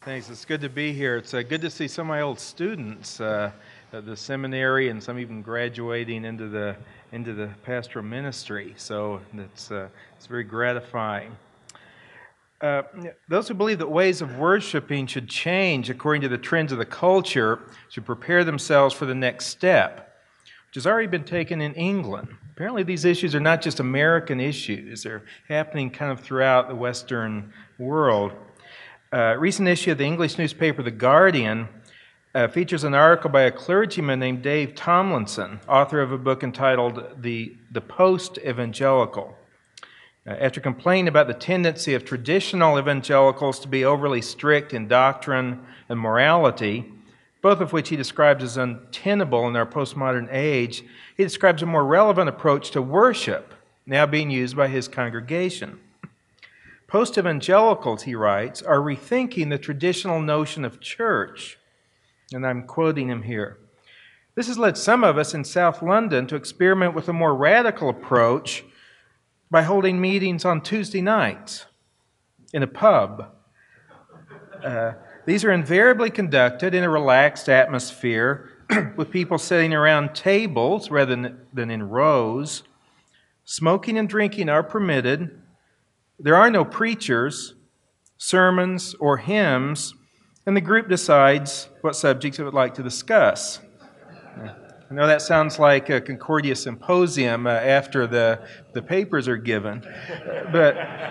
Thanks. It's good to be here. It's good to see some of my old students at the seminary, and some even graduating into the pastoral ministry. So it's very gratifying. Those who believe that ways of worshiping should change according to the trends of the culture should prepare themselves for the next step, which has already been taken in England. Apparently, these issues are not just American issues; they're happening kind of throughout the Western world. A recent issue of the English newspaper The Guardian features an article by a clergyman named Dave Tomlinson, author of a book entitled The Post-Evangelical. After complaining about the tendency of traditional evangelicals to be overly strict in doctrine and morality, both of which he describes as untenable in our postmodern age, he describes a more relevant approach to worship now being used by his congregation. Post-evangelicals, he writes, are rethinking the traditional notion of church. And I'm quoting him here. This has led some of us in South London to experiment with a more radical approach by holding meetings on Tuesday nights in a pub. These are invariably conducted in a relaxed atmosphere with people sitting around tables rather than in rows. Smoking and drinking are permitted. There are no preachers, sermons, or hymns, and the group decides what subjects it would like to discuss. I know that sounds like a Concordia symposium after the papers are given, but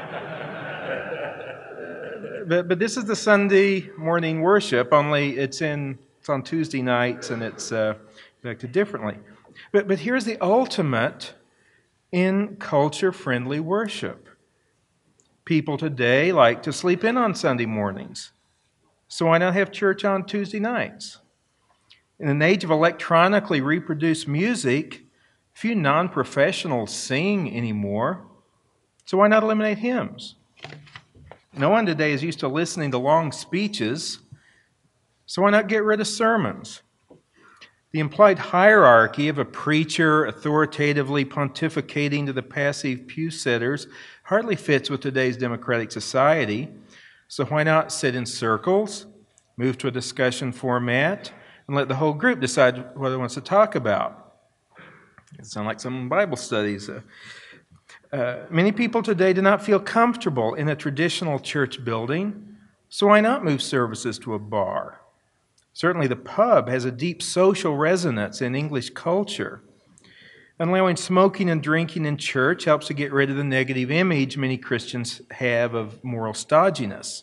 this is the Sunday morning worship, only it's on Tuesday nights and it's conducted differently. But here's the ultimate in culture-friendly worship. People today like to sleep in on Sunday mornings, so why not have church on Tuesday nights? In an age of electronically reproduced music, few non-professionals sing anymore, so why not eliminate hymns? No one today is used to listening to long speeches, so why not get rid of sermons? The implied hierarchy of a preacher authoritatively pontificating to the passive pew sitters hardly fits with today's democratic society, so why not sit in circles, move to a discussion format, and let the whole group decide what it wants to talk about? It sounds like some Bible studies. Many people today do not feel comfortable in a traditional church building, so why not move services to a bar? Certainly the pub has a deep social resonance in English culture. Allowing smoking and drinking in church helps to get rid of the negative image many Christians have of moral stodginess.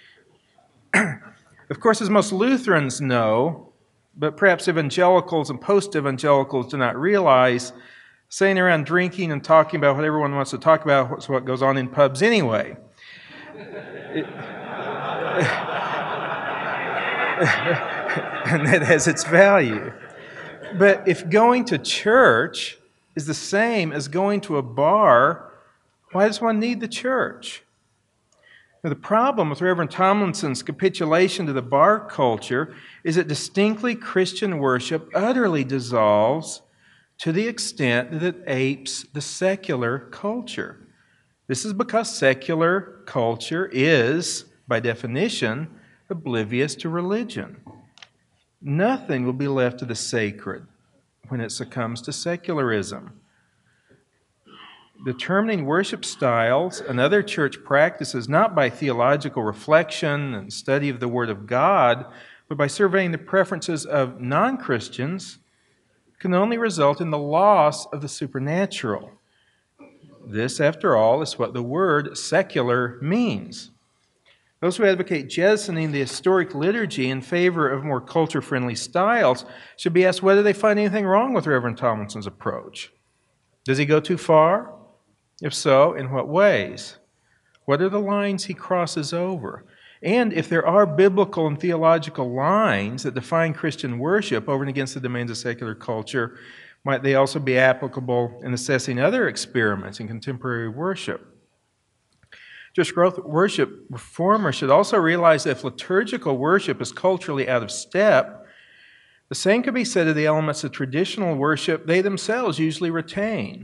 Of course, as most Lutherans know, but perhaps evangelicals and post-evangelicals do not realize, sitting around drinking and talking about what everyone wants to talk about is what goes on in pubs anyway. And that has its value. But if going to church is the same as going to a bar, why does one need the church? Now, the problem with Reverend Tomlinson's capitulation to the bar culture is that distinctly Christian worship utterly dissolves to the extent that it apes the secular culture. This is because secular culture is, by definition, oblivious to religion. Nothing will be left to the sacred when it succumbs to secularism. Determining worship styles and other church practices not by theological reflection and study of the Word of God, but by surveying the preferences of non-Christians, can only result in the loss of the supernatural. This, after all, is what the word secular means. Those who advocate jettisoning the historic liturgy in favor of more culture-friendly styles should be asked whether they find anything wrong with Reverend Tomlinson's approach. Does he go too far? If so, in what ways? What are the lines he crosses over? And if there are biblical and theological lines that define Christian worship over and against the demands of secular culture, might they also be applicable in assessing other experiments in contemporary worship? Just growth worship reformers should also realize that if liturgical worship is culturally out of step, the same could be said of the elements of traditional worship they themselves usually retain.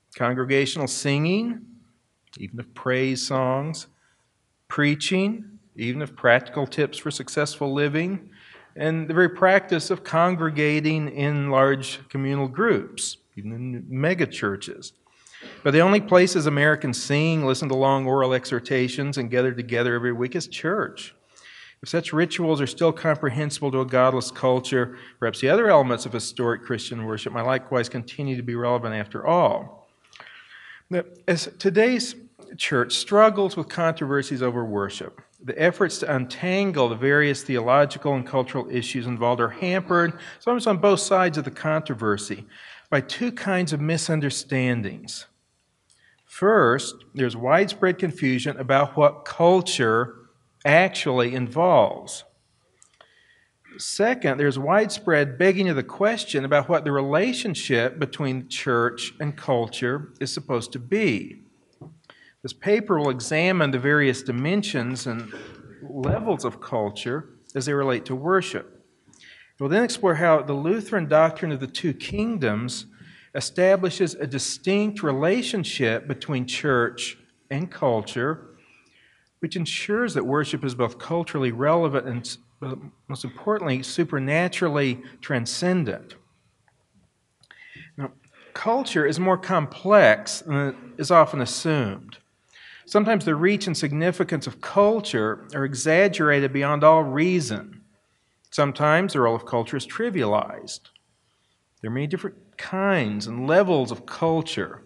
Congregational singing, even of praise songs, preaching, even of practical tips for successful living, and the very practice of congregating in large communal groups, even in mega churches. But the only places Americans sing, listen to long oral exhortations, and gather together every week is church. If such rituals are still comprehensible to a godless culture, perhaps the other elements of historic Christian worship might likewise continue to be relevant after all. As today's church struggles with controversies over worship, the efforts to untangle the various theological and cultural issues involved are hampered, sometimes on both sides of the controversy, by two kinds of misunderstandings. First, there's widespread confusion about what culture actually involves. Second, there's widespread begging of the question about what the relationship between church and culture is supposed to be. This paper will examine the various dimensions and levels of culture as they relate to worship. We'll then explore how the Lutheran doctrine of the two kingdoms establishes a distinct relationship between church and culture, which ensures that worship is both culturally relevant and, most importantly, supernaturally transcendent. Now, culture is more complex than is often assumed. Sometimes the reach and significance of culture are exaggerated beyond all reason. Sometimes the role of culture is trivialized. There are many different kinds and levels of culture.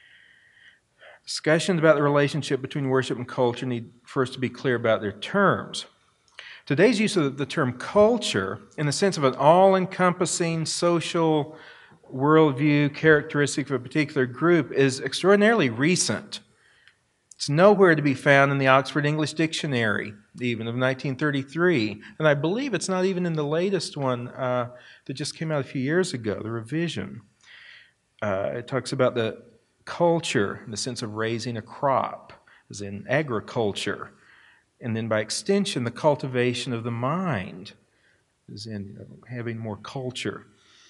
Discussions about the relationship between worship and culture need first to be clear about their terms. Today's use of the term culture, in the sense of an all-encompassing social worldview characteristic of a particular group, is extraordinarily recent. It's nowhere to be found in the Oxford English Dictionary, even of 1933. And I believe it's not even in the latest one that just came out a few years ago, the revision. It talks about the culture in the sense of raising a crop, as in agriculture. And then by extension, the cultivation of the mind, as in having more culture.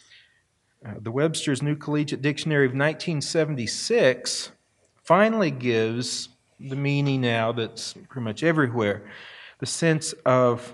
The Webster's New Collegiate Dictionary of 1976 finally gives the meaning now that's pretty much everywhere, the sense of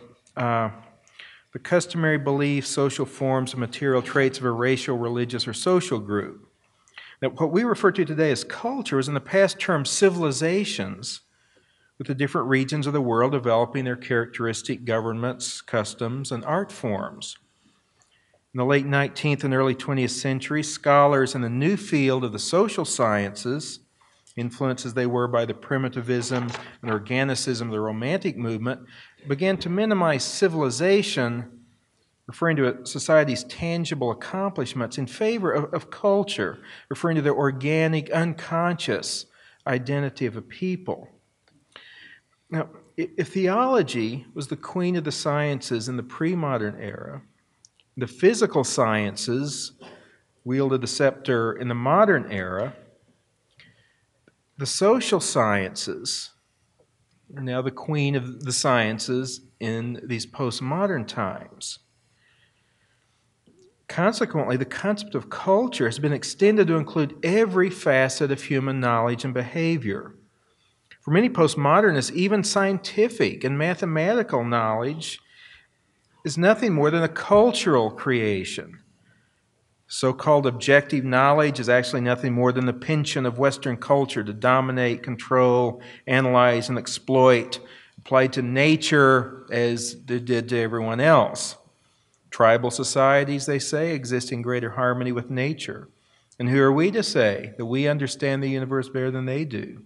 the customary beliefs, social forms, and material traits of a racial, religious, or social group. Now, what we refer to today as culture was in the past termed civilizations, with the different regions of the world developing their characteristic governments, customs, and art forms. In the late 19th and early 20th century, scholars in the new field of the social sciences, influenced as they were by the primitivism and organicism of the Romantic movement, began to minimize civilization, referring to a society's tangible accomplishments, in favor of culture, referring to the organic, unconscious identity of a people. Now, if theology was the queen of the sciences in the pre-modern era, the physical sciences wielded the scepter in the modern era, the social sciences are now the queen of the sciences in these postmodern times. Consequently, the concept of culture has been extended to include every facet of human knowledge and behavior. For many postmodernists, even scientific and mathematical knowledge is nothing more than a cultural creation. So-called objective knowledge is actually nothing more than the penchant of Western culture to dominate, control, analyze, and exploit, applied to nature as they did to everyone else. Tribal societies, they say, exist in greater harmony with nature. And who are we to say that we understand the universe better than they do?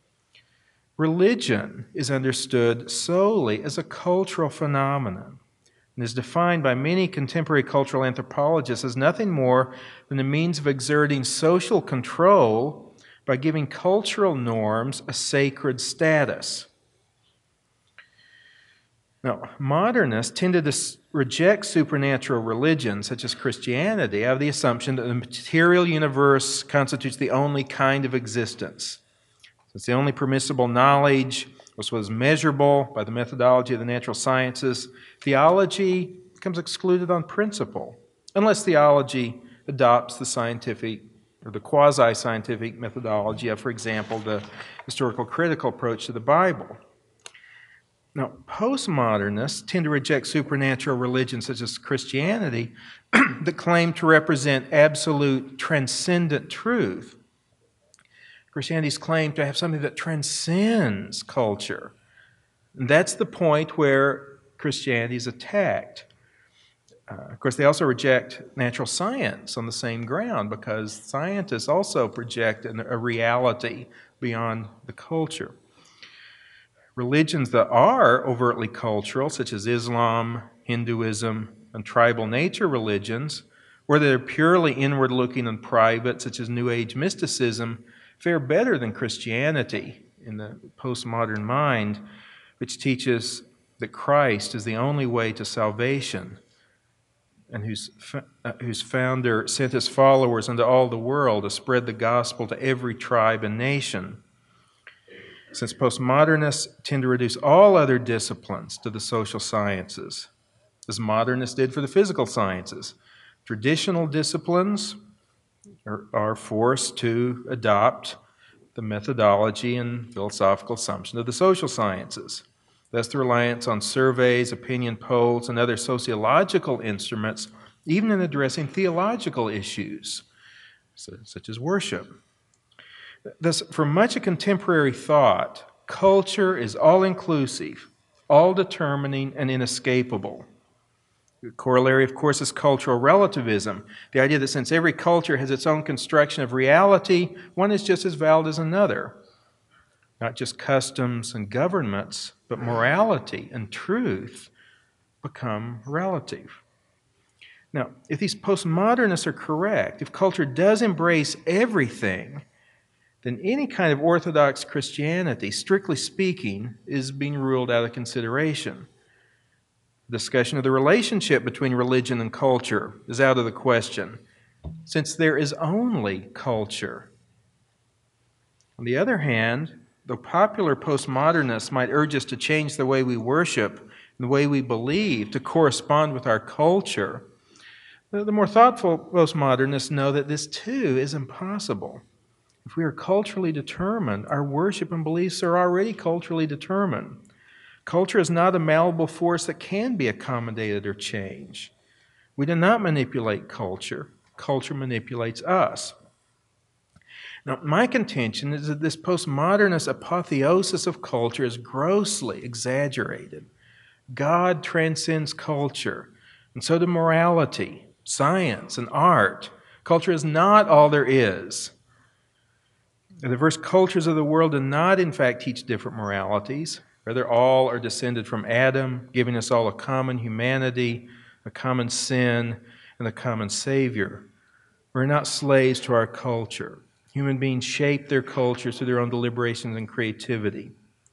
Religion is understood solely as a cultural phenomenon and is defined by many contemporary cultural anthropologists as nothing more than a means of exerting social control by giving cultural norms a sacred status. Now, modernists tended to reject supernatural religions, such as Christianity, out of the assumption that the material universe constitutes the only kind of existence. It's the only permissible knowledge, which was measurable by the methodology of the natural sciences. Theology becomes excluded on principle, unless theology adopts the scientific or the quasi-scientific methodology of, for example, the historical critical approach to the Bible. Now, postmodernists tend to reject supernatural religions such as Christianity that claim to represent absolute transcendent truth. Christianity's claim to have something that transcends culture. And that's the point where Christianity is attacked. Of course, they also reject natural science on the same ground because scientists also project a reality beyond the culture. Religions that are overtly cultural, such as Islam, Hinduism, and tribal nature religions, or that are purely inward-looking and private, such as New Age mysticism, fare better than Christianity in the postmodern mind, which teaches that Christ is the only way to salvation, and whose founder sent his followers into all the world to spread the gospel to every tribe and nation. Since postmodernists tend to reduce all other disciplines to the social sciences, as modernists did for the physical sciences, traditional disciplines are forced to adopt the methodology and philosophical assumption of the social sciences. Thus, the reliance on surveys, opinion polls, and other sociological instruments, even in addressing theological issues, such as worship. Thus, for much of contemporary thought, culture is all-inclusive, all-determining, and inescapable. The corollary, of course, is cultural relativism, the idea that since every culture has its own construction of reality, one is just as valid as another. Not just customs and governments, but morality and truth become relative. Now, if these postmodernists are correct, if culture does embrace everything, then any kind of orthodox Christianity, strictly speaking, is being ruled out of consideration. Discussion of the relationship between religion and culture is out of the question, since there is only culture. On the other hand, though popular postmodernists might urge us to change the way we worship and the way we believe to correspond with our culture, the more thoughtful postmodernists know that this too is impossible. If we are culturally determined, our worship and beliefs are already culturally determined. Culture is not a malleable force that can be accommodated or changed. We do not manipulate culture. Culture manipulates us. Now, my contention is that this postmodernist apotheosis of culture is grossly exaggerated. God transcends culture, and so do morality, science, and art. Culture is not all there is. The diverse cultures of the world do not, in fact, teach different moralities. Rather, all are descended from Adam, giving us all a common humanity, a common sin, and a common Savior. We're not slaves to our culture. Human beings shape their culture through their own deliberations and creativity.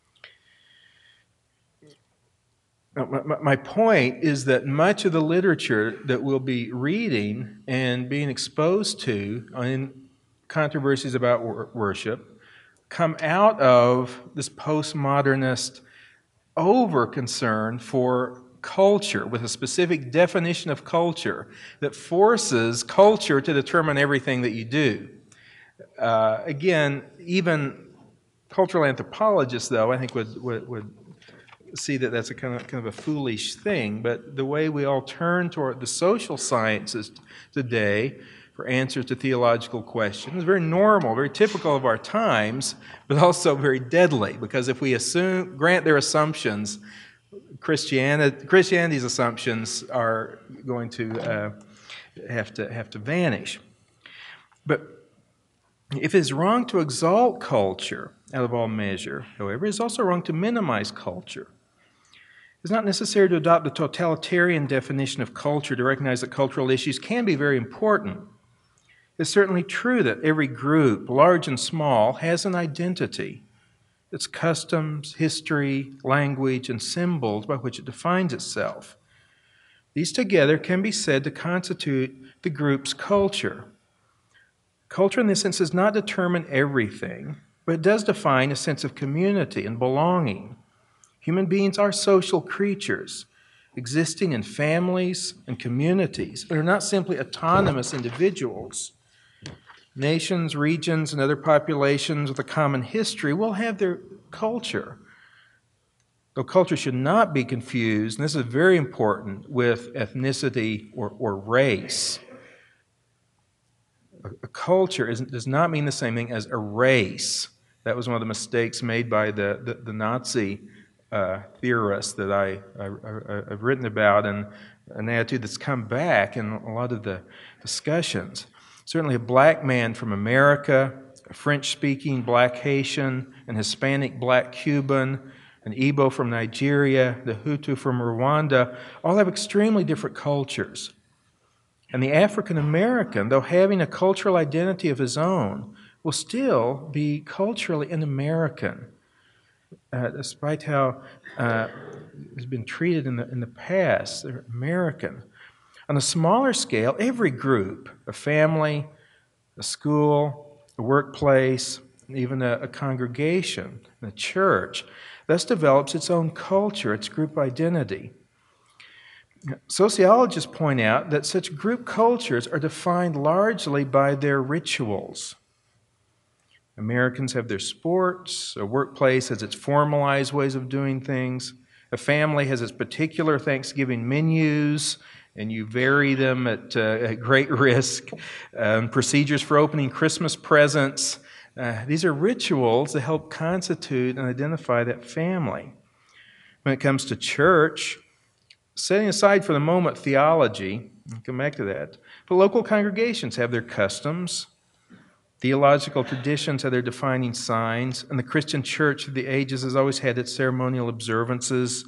Now, my point is that much of the literature that we'll be reading and being exposed to in controversies about worship come out of this postmodernist over-concern for culture, with a specific definition of culture that forces culture to determine everything that you do. Again, even cultural anthropologists, though, I think would see that that's a kind of a foolish thing. But the way we all turn toward the social sciences today for answers to theological questions is very normal, very typical of our times, but also very deadly, because if we grant their assumptions, Christianity's assumptions are going to have to vanish. But if it's wrong to exalt culture out of all measure, however, it's also wrong to minimize culture. It's not necessary to adopt a totalitarian definition of culture to recognize that cultural issues can be very important. It's certainly true that every group, large and small, has an identity. Its customs, history, language, and symbols by which it defines itself. These together can be said to constitute the group's culture. Culture, in this sense, does not determine everything, but it does define a sense of community and belonging. Human beings are social creatures, existing in families and communities. They're not simply autonomous individuals. Nations, regions, and other populations with a common history will have their culture. though culture should not be confused, and this is very important, with ethnicity or race. A culture does not mean the same thing as a race. That was one of the mistakes made by the Nazi theorists that I've written about, and an attitude that's come back in a lot of the discussions. Certainly a black man from America, a French-speaking black Haitian, an Hispanic black Cuban, an Igbo from Nigeria, the Hutu from Rwanda, all have extremely different cultures. And the African American, though having a cultural identity of his own, will still be culturally an American, despite how it's been treated in the past. They're American. On a smaller scale, every group, a family, a school, a workplace, even a congregation, a church, thus develops its own culture, its group identity. Sociologists point out that such group cultures are defined largely by their rituals. Americans have their sports, a workplace has its formalized ways of doing things, a family has its particular Thanksgiving menus, and you vary them at great risk. Procedures for opening Christmas presents. These are rituals that help constitute and identify that family. When it comes to church, setting aside for the moment theology, I'll come back to that, but local congregations have their customs, theological traditions have their defining signs, and the Christian church through the ages has always had its ceremonial observances.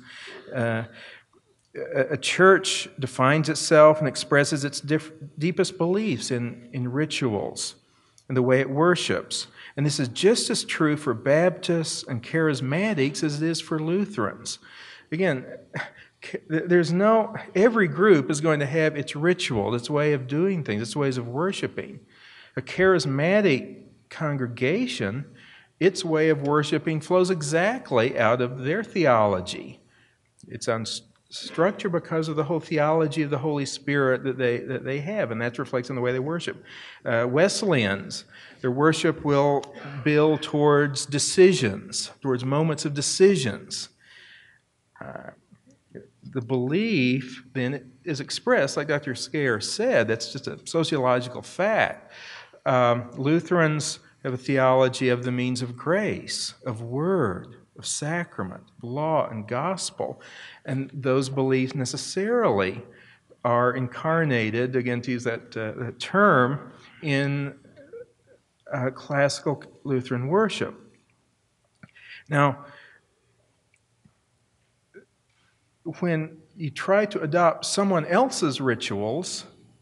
A church defines itself and expresses its deepest beliefs in rituals and the way it worships. And this is just as true for Baptists and Charismatics as it is for Lutherans. Again, every group is going to have its ritual, its way of doing things, its ways of worshiping. A charismatic congregation, its way of worshiping flows exactly out of their theology. It's on structure because of the whole theology of the Holy Spirit that they have, and that reflects in the way they worship. Wesleyans, their worship will build towards decisions, towards moments of decisions. The belief then is expressed, like Dr. Scaer said, that's just a sociological fact. Lutherans have a theology of the means of grace, of word, of sacrament, of law, and gospel. And those beliefs necessarily are incarnated, again to use that term, in classical Lutheran worship. Now, when you try to adopt someone else's rituals,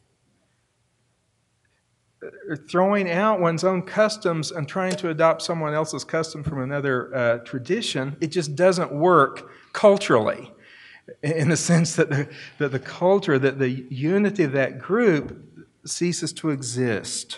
throwing out one's own customs and trying to adopt someone else's custom from another tradition, it just doesn't work culturally, in the sense that the culture, that the unity of that group ceases to exist.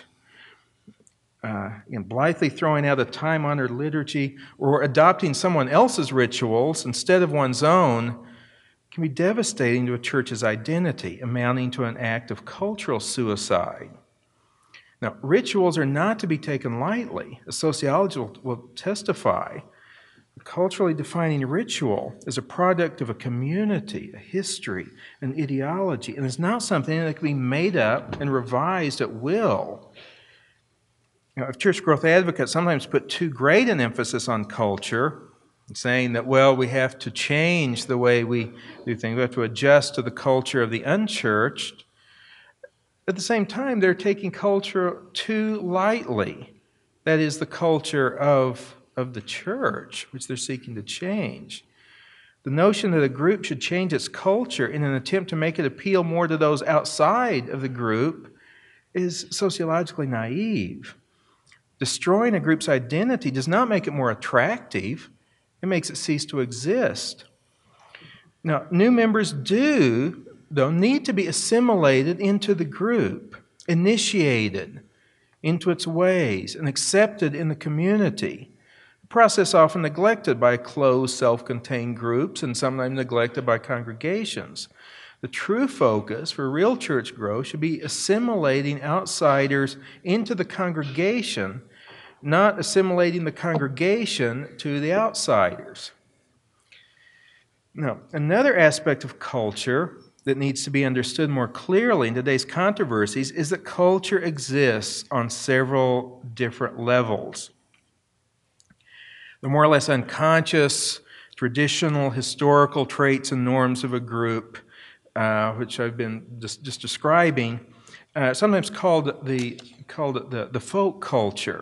Blithely throwing out a time-honored liturgy or adopting someone else's rituals instead of one's own can be devastating to a church's identity, amounting to an act of cultural suicide. Now, rituals are not to be taken lightly. As sociology will testify, a culturally defining ritual is a product of a community, a history, an ideology, and is not something that can be made up and revised at will. If church growth advocates sometimes put too great an emphasis on culture, saying that, well, we have to change the way we do things, we have to adjust to the culture of the unchurched, at the same time, they're taking culture too lightly. That is the culture of the church, which they're seeking to change. The notion that a group should change its culture in an attempt to make it appeal more to those outside of the group is sociologically naive. Destroying a group's identity does not make it more attractive. It makes it cease to exist. Now, new members do, though, need to be assimilated into the group, initiated into its ways, and accepted in the community. A process often neglected by closed, self-contained groups and sometimes neglected by congregations. The true focus for real church growth should be assimilating outsiders into the congregation, not assimilating the congregation to the outsiders. Now, another aspect of culture that needs to be understood more clearly in today's controversies is that culture exists on several different levels. The more or less unconscious, traditional, historical traits and norms of a group, which I've been just describing, sometimes called the folk culture.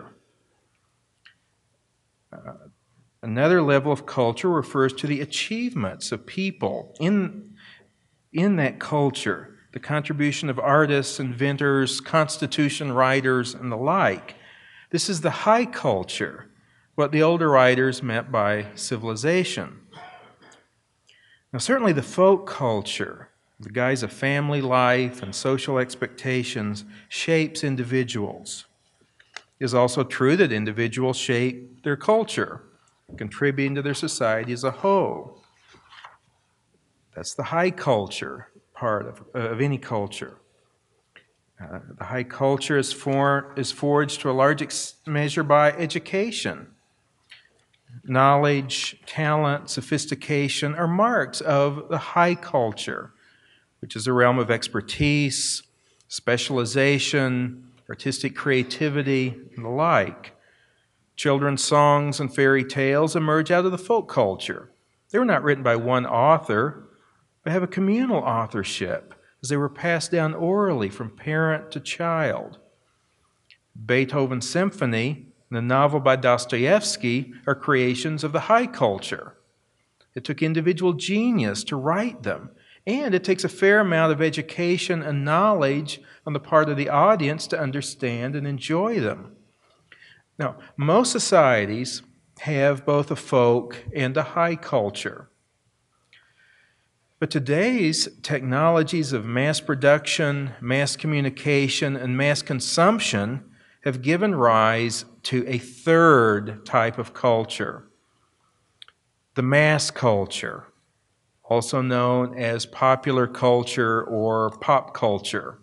Another level of culture refers to the achievements of people in that culture, the contribution of artists, inventors, constitution writers, and the like. This is the high culture, what the older writers meant by civilization. Now, certainly the folk culture, the guise of family life and social expectations, shapes individuals. It is also true that individuals shape their culture, contributing to their society as a whole. That's the high culture part of any culture. The high culture is forged to a large measure by education. Knowledge, talent, sophistication are marks of the high culture, which is a realm of expertise, specialization, artistic creativity, and the like. Children's songs and fairy tales emerge out of the folk culture. They were not written by one author, but have a communal authorship as they were passed down orally from parent to child. Beethoven's symphony and the novel by Dostoevsky are creations of the high culture. It took individual genius to write them, and it takes a fair amount of education and knowledge on the part of the audience to understand and enjoy them. Now, most societies have both a folk and a high culture. But today's technologies of mass production, mass communication, and mass consumption have given rise to a third type of culture, the mass culture, also known as popular culture or pop culture.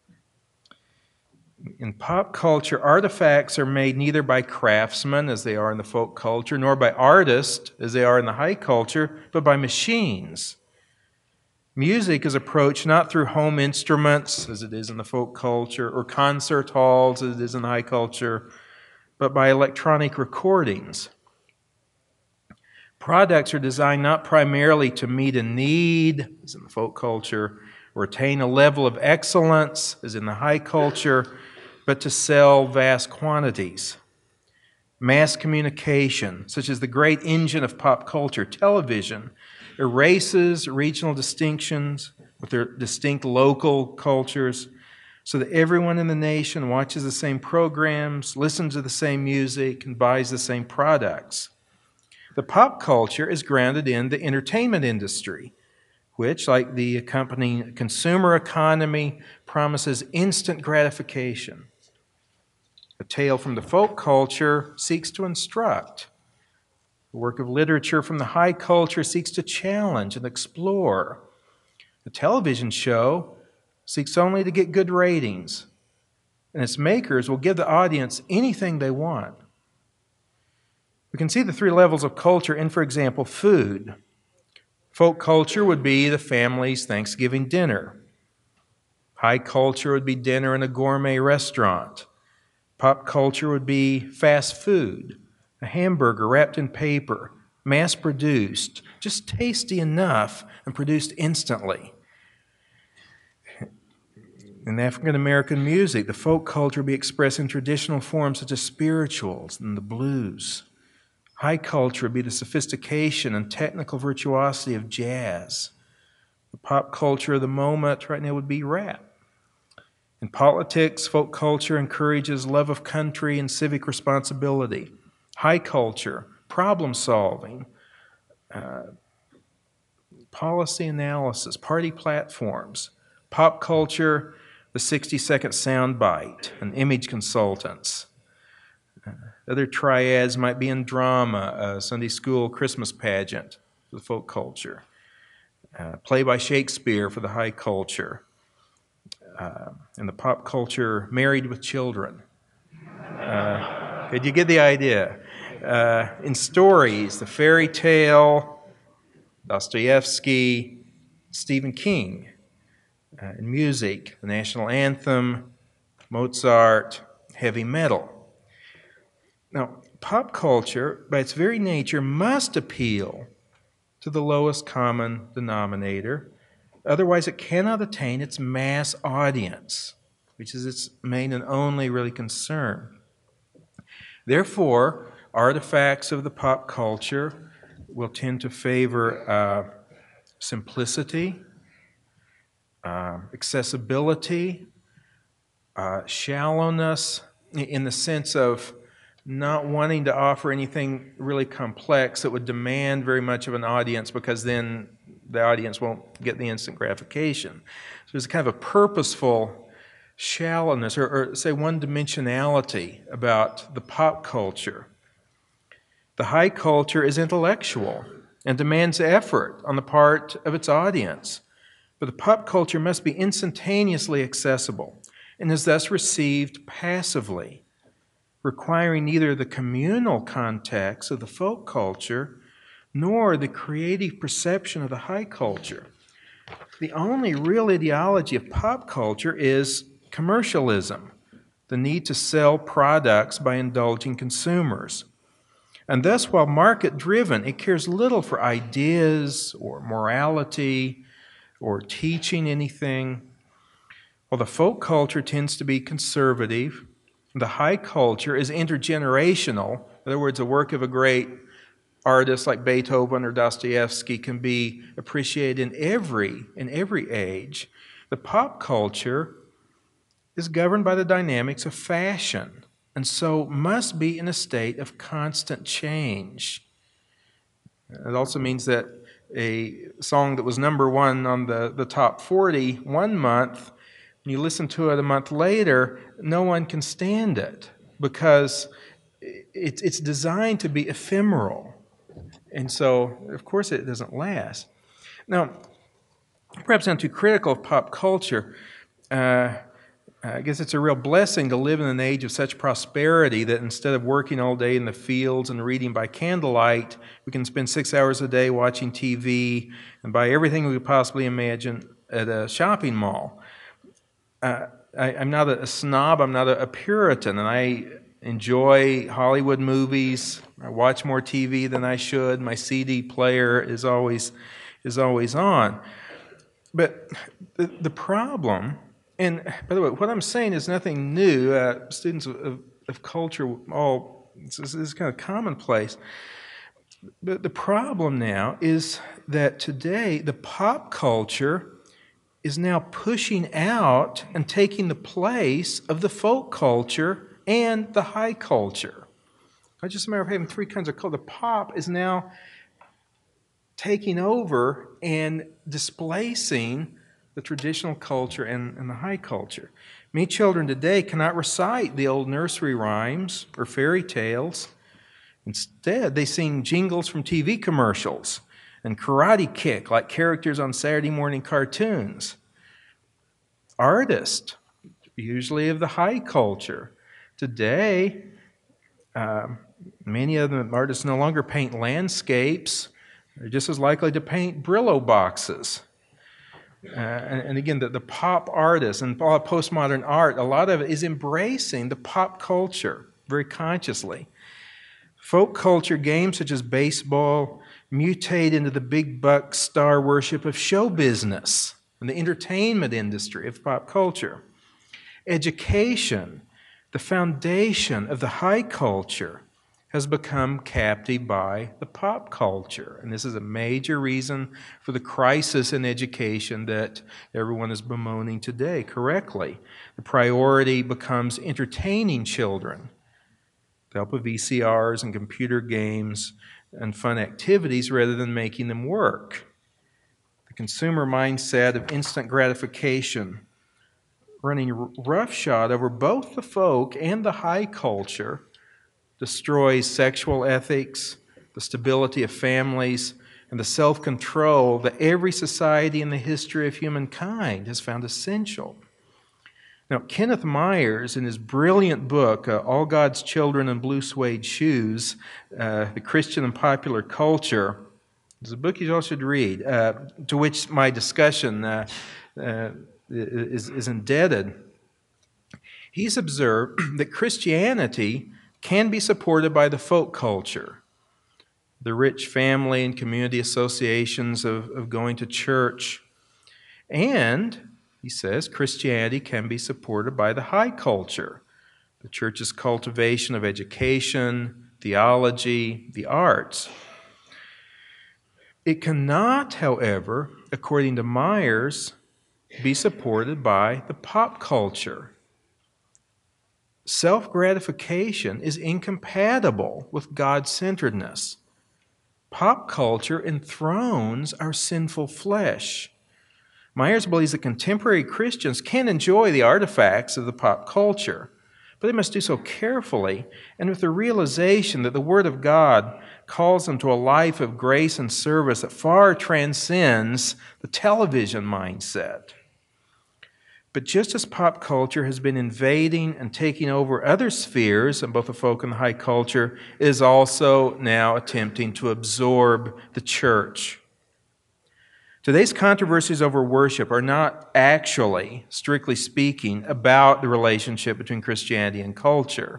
In pop culture, artifacts are made neither by craftsmen, as they are in the folk culture, nor by artists, as they are in the high culture, but by machines. Music is approached not through home instruments, as it is in the folk culture, or concert halls, as it is in the high culture, but by electronic recordings. Products are designed not primarily to meet a need, as in the folk culture, or attain a level of excellence, as in the high culture, but to sell vast quantities. Mass communication, such as the great engine of pop culture, television, erases regional distinctions with their distinct local cultures so that everyone in the nation watches the same programs, listens to the same music, and buys the same products. The pop culture is grounded in the entertainment industry, which, like the accompanying consumer economy, promises instant gratification. A tale from the folk culture seeks to instruct. The work of literature from the high culture seeks to challenge and explore. A television show seeks only to get good ratings, and its makers will give the audience anything they want. We can see the three levels of culture in, for example, food. Folk culture would be the family's Thanksgiving dinner. High culture would be dinner in a gourmet restaurant. Pop culture would be fast food, a hamburger wrapped in paper, mass-produced, just tasty enough and produced instantly. In African American music, the folk culture would be expressed in traditional forms such as spirituals and the blues. High culture would be the sophistication and technical virtuosity of jazz. The pop culture of the moment right now would be rap. In politics, folk culture encourages love of country and civic responsibility. High culture, problem solving, policy analysis, party platforms. Pop culture, the 60-second soundbite, and image consultants. Other triads might be in drama, a Sunday school Christmas pageant for the folk culture. Play by Shakespeare for the high culture. And the pop culture, Married with Children. Did you get the idea? In stories, the fairy tale, Dostoevsky, Stephen King. In music, the national anthem, Mozart, heavy metal. Now, pop culture, by its very nature, must appeal to the lowest common denominator. Otherwise, it cannot attain its mass audience, which is its main and only really concern. Therefore, artifacts of the pop culture will tend to favor simplicity, accessibility, shallowness, in the sense of not wanting to offer anything really complex that would demand very much of an audience, because then the audience won't get the instant gratification. So there's kind of a purposeful shallowness or say one-dimensionality about the pop culture. The high culture is intellectual and demands effort on the part of its audience. But the pop culture must be instantaneously accessible and is thus received passively, requiring neither the communal context of the folk culture nor the creative perception of the high culture. The only real ideology of pop culture is commercialism, the need to sell products by indulging consumers. And thus, while market-driven, it cares little for ideas or morality or teaching anything. While the folk culture tends to be conservative, the high culture is intergenerational. In other words, a work of a great artist like Beethoven or Dostoevsky can be appreciated in every age. The pop culture is governed by the dynamics of fashion, and so must be in a state of constant change. It also means that a song that was number one on the top 40 one month, when you listen to it a month later, no one can stand it, because it's designed to be ephemeral. And so, of course, it doesn't last. Now, perhaps I'm too critical of pop culture. I guess it's a real blessing to live in an age of such prosperity that instead of working all day in the fields and reading by candlelight, we can spend 6 hours a day watching TV and buy everything we could possibly imagine at a shopping mall. I'm not a snob, I'm not a Puritan, and I enjoy Hollywood movies. I watch more TV than I should. My CD player is always on. But the problem, and by the way, what I'm saying is nothing new. Students of culture, this is kind of commonplace. But the problem now is that today the pop culture is now pushing out and taking the place of the folk culture and the high culture. It's just a matter of having three kinds of culture. The pop is now taking over and displacing the traditional culture and the high culture. Many children today cannot recite the old nursery rhymes or fairy tales. Instead, they sing jingles from TV commercials and karate kick like characters on Saturday morning cartoons. Artists, usually of the high culture, today, many of them artists no longer paint landscapes. They're just as likely to paint Brillo boxes. And again, the pop artists and all postmodern art, a lot of it is embracing the pop culture very consciously. Folk culture games such as baseball mutate into the big buck star worship of show business and the entertainment industry of pop culture. Education, the foundation of the high culture, has become captive by the pop culture. And this is a major reason for the crisis in education that everyone is bemoaning today correctly. The priority becomes entertaining children with the help of VCRs and computer games and fun activities rather than making them work. The consumer mindset of instant gratification running roughshod over both the folk and the high culture destroys sexual ethics, the stability of families, and the self-control that every society in the history of humankind has found essential. Now, Kenneth Myers, in his brilliant book, All God's Children in Blue Suede Shoes, The Christian and Popular Culture, It's a book you all should read, to which my discussion is indebted. He's observed that Christianity can be supported by the folk culture, the rich family and community associations of going to church. And, he says, Christianity can be supported by the high culture, the church's cultivation of education, theology, the arts. It cannot, however, according to Myers, be supported by the pop culture. Self-gratification is incompatible with God-centeredness. Pop culture enthrones our sinful flesh. Myers believes that contemporary Christians can enjoy the artifacts of the pop culture, but they must do so carefully and with the realization that the Word of God calls them to a life of grace and service that far transcends the television mindset. But just as pop culture has been invading and taking over other spheres, and both the folk and the high culture, it is also now attempting to absorb the church. Today's controversies over worship are not actually, strictly speaking, about the relationship between Christianity and culture.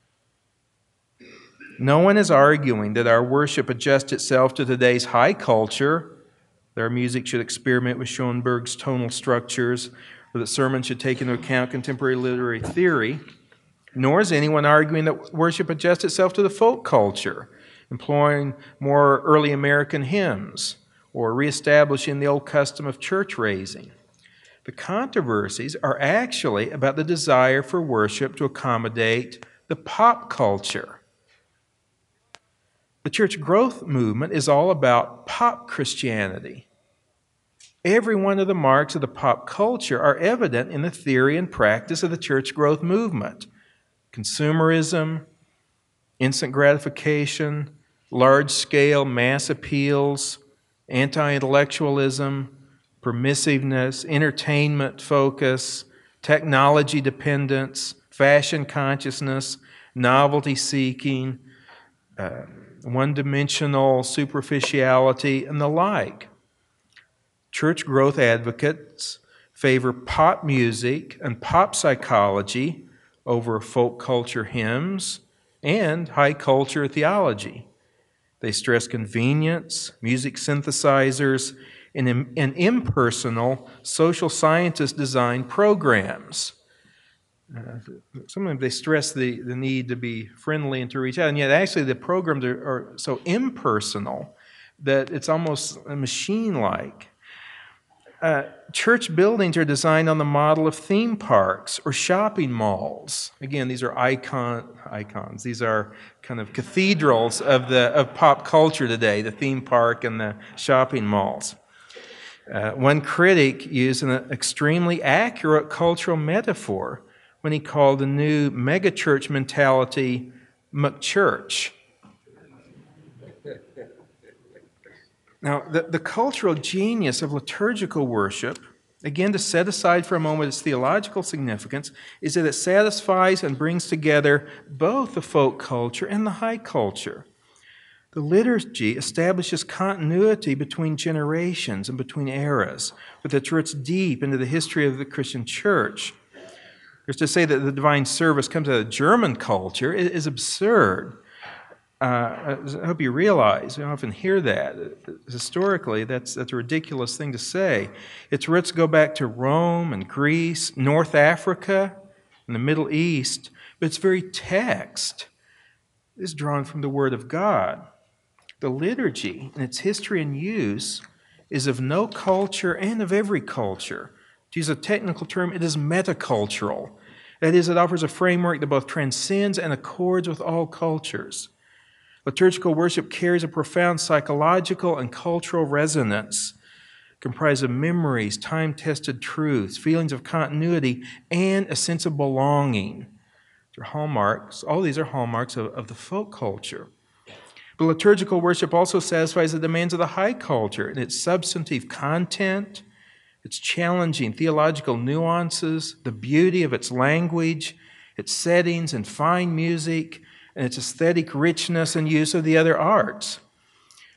No one is arguing that our worship adjusts itself to today's high culture, that our music should experiment with Schoenberg's tonal structures, or that sermons should take into account contemporary literary theory, nor is anyone arguing that worship adjusts itself to the folk culture, employing more early American hymns, or reestablishing the old custom of church raising. The controversies are actually about the desire for worship to accommodate the pop culture. The church growth movement is all about pop Christianity. Every one of the marks of the pop culture are evident in the theory and practice of the church growth movement. Consumerism, instant gratification, large-scale mass appeals, anti-intellectualism, permissiveness, entertainment focus, technology dependence, fashion consciousness, novelty seeking, one-dimensional superficiality, and the like. Church growth advocates favor pop music and pop psychology over folk culture hymns and high culture theology. They stress convenience, music synthesizers, and impersonal social scientist-designed programs. Sometimes they stress the need to be friendly and to reach out, and yet actually the programs are so impersonal that it's almost machine-like. Church buildings are designed on the model of theme parks or shopping malls. Again, these are icons. These are kind of cathedrals of pop culture today, the theme park and the shopping malls. One critic used an extremely accurate cultural metaphor when he called the new megachurch mentality McChurch. Now, the cultural genius of liturgical worship, again, to set aside for a moment its theological significance, is that it satisfies and brings together both the folk culture and the high culture. The liturgy establishes continuity between generations and between eras, with its roots deep into the history of the Christian church. There's to say that the divine service comes out of German culture is absurd. I hope you realize, you often hear that. Historically, that's a ridiculous thing to say. Its roots go back to Rome and Greece, North Africa, and the Middle East, but its very text is drawn from the Word of God. The liturgy, in its history and use, is of no culture and of every culture. To use a technical term, it is metacultural. That is, it offers a framework that both transcends and accords with all cultures. Liturgical worship carries a profound psychological and cultural resonance, comprised of memories, time-tested truths, feelings of continuity, and a sense of belonging. They're hallmarks. All these are hallmarks of the folk culture. But liturgical worship also satisfies the demands of the high culture in its substantive content, its challenging theological nuances, the beauty of its language, its settings and fine music, and its aesthetic richness and use of the other arts.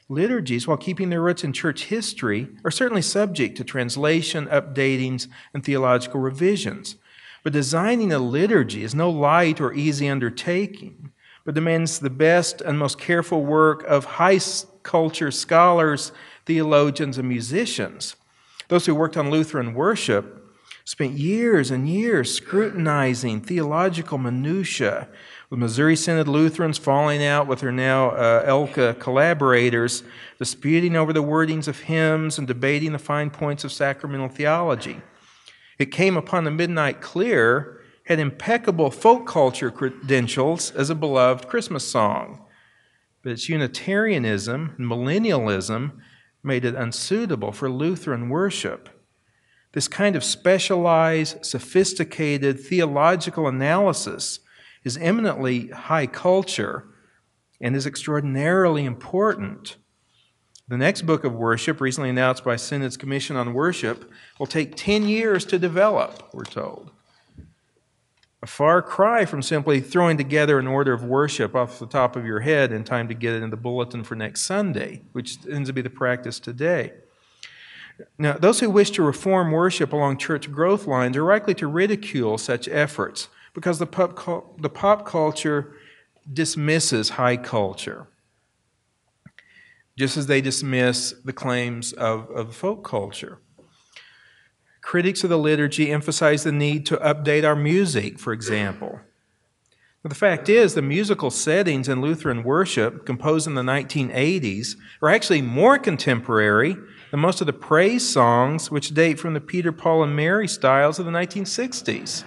liturgies, while keeping their roots in church history, are certainly subject to translation, updatings, and theological revisions. But designing a liturgy is no light or easy undertaking, but demands the best and most careful work of high culture scholars, theologians, and musicians. Those who worked on Lutheran worship spent years and years scrutinizing theological minutiae, with Missouri Synod Lutherans falling out with their now ELCA collaborators, disputing over the wordings of hymns and debating the fine points of sacramental theology. It Came Upon the Midnight Clear had impeccable folk culture credentials as a beloved Christmas song, but its Unitarianism and millennialism made it unsuitable for Lutheran worship. This kind of specialized, sophisticated theological analysis is eminently high culture and is extraordinarily important. The next book of worship, recently announced by Synod's Commission on Worship, will take 10 years to develop, we're told. A far cry from simply throwing together an order of worship off the top of your head in time to get it in the bulletin for next Sunday, which tends to be the practice today. Now, those who wish to reform worship along church growth lines are likely to ridicule such efforts because the pop culture dismisses high culture, just as they dismiss the claims of folk culture. Critics of the liturgy emphasize the need to update our music, for example. But the fact is, the musical settings in Lutheran worship, composed in the 1980s, are actually more contemporary than most of the praise songs, which date from the Peter, Paul, and Mary styles of the 1960s.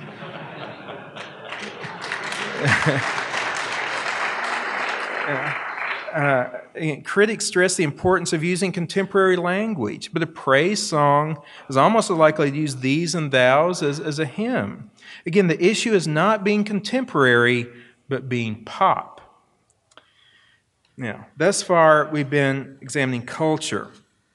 Critics stress the importance of using contemporary language, but a praise song is almost as likely to use these and thous as a hymn. Again, the issue is not being contemporary, but being pop. Now, thus far, we've been examining culture.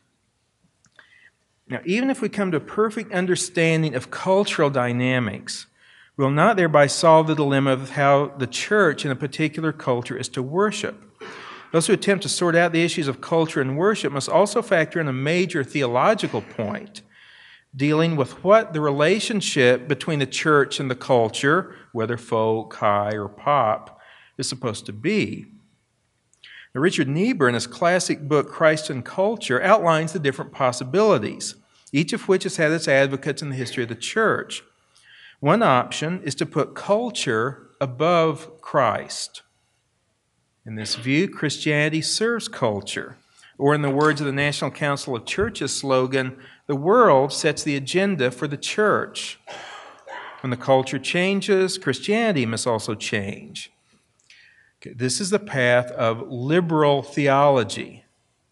Now, even if we come to a perfect understanding of cultural dynamics, we will not thereby solve the dilemma of how the church in a particular culture is to worship. Those who attempt to sort out the issues of culture and worship must also factor in a major theological point, dealing with what the relationship between the church and the culture, whether folk, high, or pop, is supposed to be. Now, Richard Niebuhr, in his classic book, Christ and Culture, outlines the different possibilities, each of which has had its advocates in the history of the church. One option is to put culture above Christ. In this view, Christianity serves culture, or in the words of the National Council of Churches slogan, the world sets the agenda for the church. When the culture changes, Christianity must also change. Okay, this is the path of liberal theology,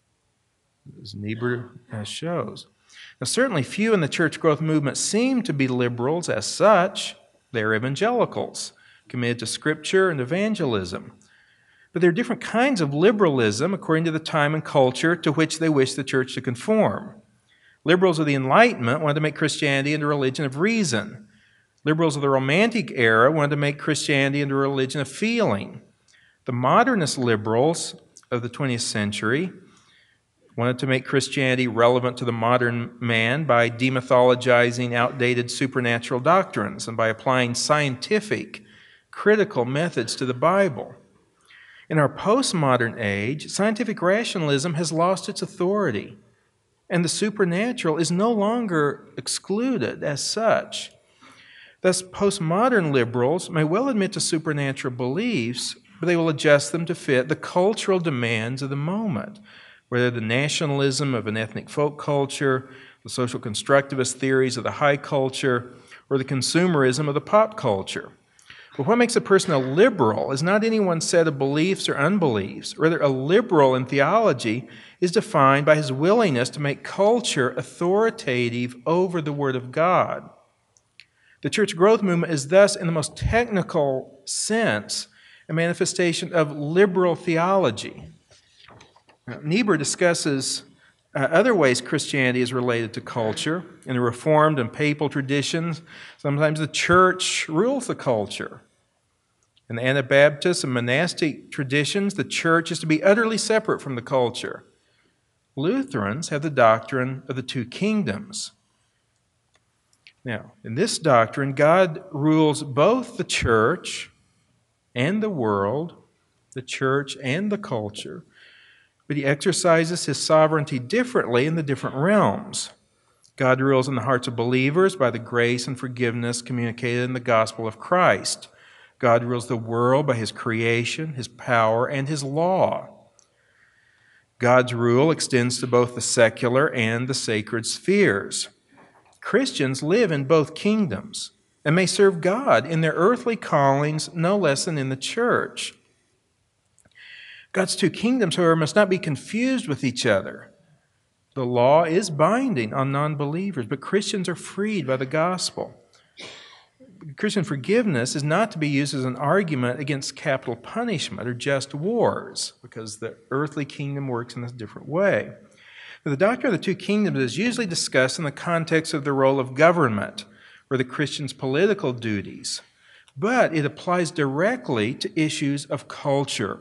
as Niebuhr shows. Now, certainly few in the church growth movement seem to be liberals as such. They're evangelicals, committed to Scripture and evangelism. But there are different kinds of liberalism according to the time and culture to which they wish the church to conform. Liberals of the Enlightenment wanted to make Christianity into a religion of reason. Liberals of the Romantic era wanted to make Christianity into a religion of feeling. The modernist liberals of the 20th century wanted to make Christianity relevant to the modern man by demythologizing outdated supernatural doctrines and by applying scientific, critical methods to the Bible. In our postmodern age, scientific rationalism has lost its authority, and the supernatural is no longer excluded as such. Thus, postmodern liberals may well admit to supernatural beliefs, but they will adjust them to fit the cultural demands of the moment, whether the nationalism of an ethnic folk culture, the social constructivist theories of the high culture, or the consumerism of the pop culture. But what makes a person a liberal is not any one set of beliefs or unbeliefs. Rather, a liberal in theology is defined by his willingness to make culture authoritative over the Word of God. The church growth movement is thus, in the most technical sense, a manifestation of liberal theology. Now, Niebuhr discusses other ways Christianity is related to culture. In the Reformed and Papal traditions, sometimes the church rules the culture. In the Anabaptist and monastic traditions, the church is to be utterly separate from the culture. Lutherans have the doctrine of the two kingdoms. Now, in this doctrine, God rules both the church and the world, the church and the culture, but he exercises his sovereignty differently in the different realms. God rules in the hearts of believers by the grace and forgiveness communicated in the gospel of Christ. God rules the world by his creation, his power, and his law. God's rule extends to both the secular and the sacred spheres. Christians live in both kingdoms and may serve God in their earthly callings no less than in the church. God's two kingdoms, however, must not be confused with each other. The law is binding on non-believers, but Christians are freed by the gospel. Christian forgiveness is not to be used as an argument against capital punishment or just wars, because the earthly kingdom works in a different way. The doctrine of the two kingdoms is usually discussed in the context of the role of government or the Christian's political duties, but it applies directly to issues of culture.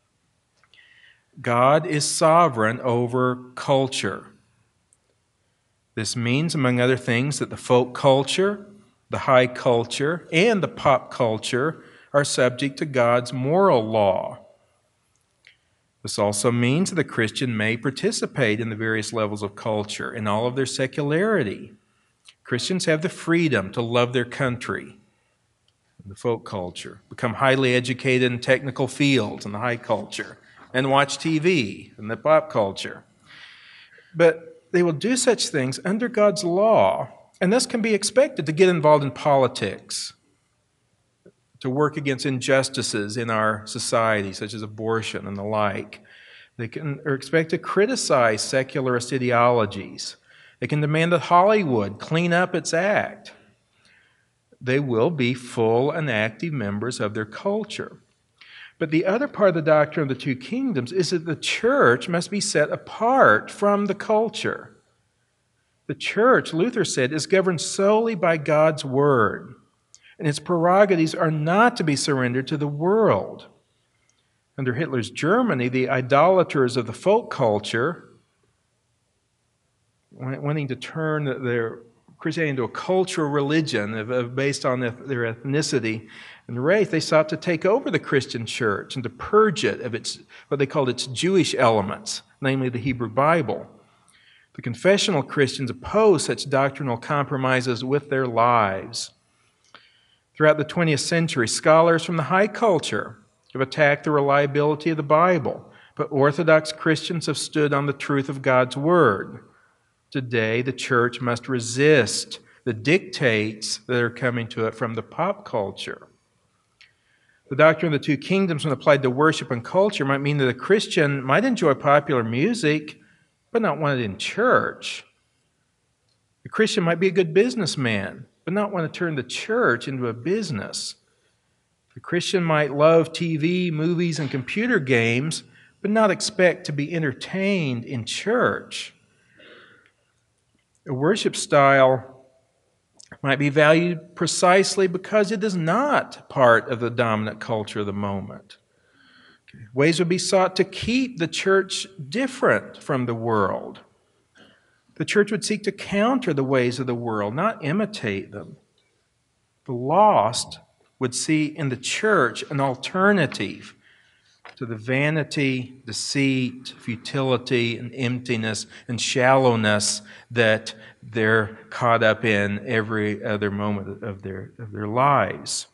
God is sovereign over culture. This means, among other things, that the folk culture, the high culture, and the pop culture are subject to God's moral law. This also means that the Christian may participate in the various levels of culture in all of their secularity. Christians have the freedom to love their country, the folk culture, become highly educated in technical fields in the high culture, and watch TV in the pop culture. But they will do such things under God's law, and thus can be expected to get involved in politics, to work against injustices in our society, such as abortion and the like. They are expected to criticize secularist ideologies. They can demand that Hollywood clean up its act. They will be full and active members of their culture. But the other part of the doctrine of the two kingdoms is that the church must be set apart from the culture. The church, Luther said, is governed solely by God's word, and its prerogatives are not to be surrendered to the world. Under Hitler's Germany, the idolaters of the folk culture, wanting to turn their Christianity into a cultural religion based on their ethnicity and race, they sought to take over the Christian church and to purge it of its what they called its Jewish elements, namely the Hebrew Bible. The confessional Christians opposed such doctrinal compromises with their lives. Throughout the 20th century, scholars from the high culture have attacked the reliability of the Bible, but Orthodox Christians have stood on the truth of God's Word. Today, the church must resist the dictates that are coming to it from the pop culture. The doctrine of the two kingdoms, when applied to worship and culture, might mean that a Christian might enjoy popular music, but not want it in church. A Christian might be a good businessman, but not want to turn the church into a business. A Christian might love TV, movies, and computer games, but not expect to be entertained in church. A worship style might be valued precisely because it is not part of the dominant culture of the moment. Ways would be sought to keep the church different from the world. The church would seek to counter the ways of the world, not imitate them. The lost would see in the church an alternative to the vanity, deceit, futility, and emptiness and shallowness that they're caught up in every other moment of their lives.